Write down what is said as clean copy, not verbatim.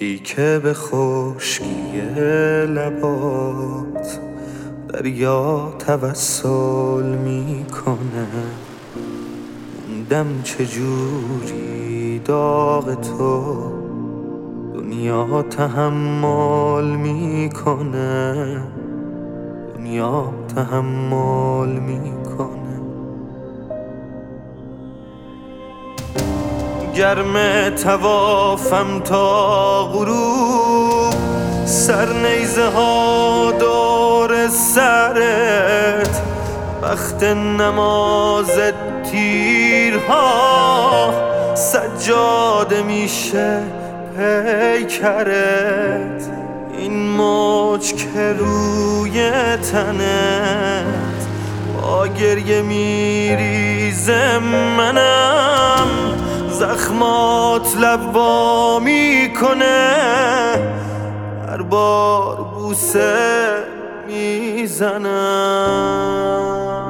میگی که به خشکی لبات دریا توسل میکنه، موندم چجوری داغ تو دنیا تحمل میکنه، دنیا تحمل میکنه. گرم توافم تا غروب، سر نیزه ها دور سرت، وقت نماز تیرها سجاده میشه پیکرت. این موج که روی تنت با گریه میریزه، منم زخمات لبوا میکنه، هر بار بوسه میزنم.